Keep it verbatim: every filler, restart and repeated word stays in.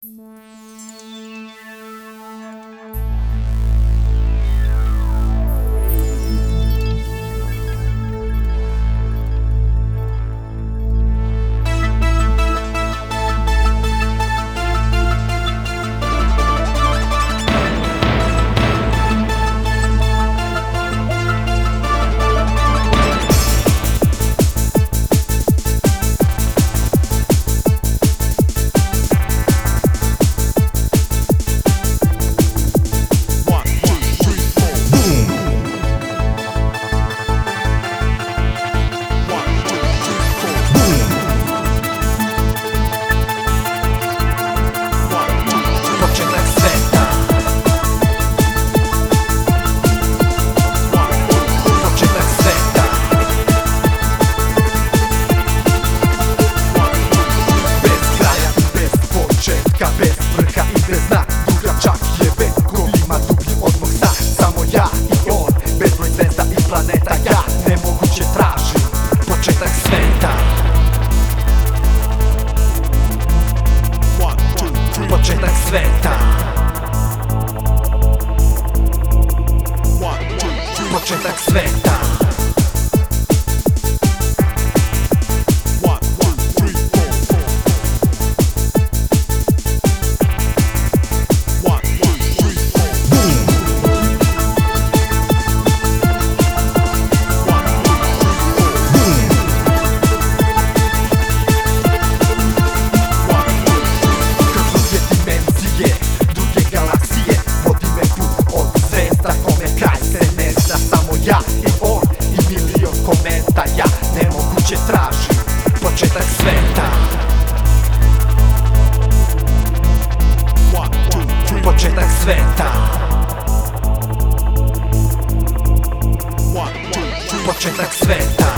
Bez vrha i bez dna, dugačak je vek, krug ima dublji od mog sna. Samo ja i on, bezbroj zvezda i planeta, ja nemoguće tražim početak sveta. Početak sveta. Početak sveta. Ja i on i milion komenta, ja nemoguće tražim početak sveta. Početak sveta. Početak sveta.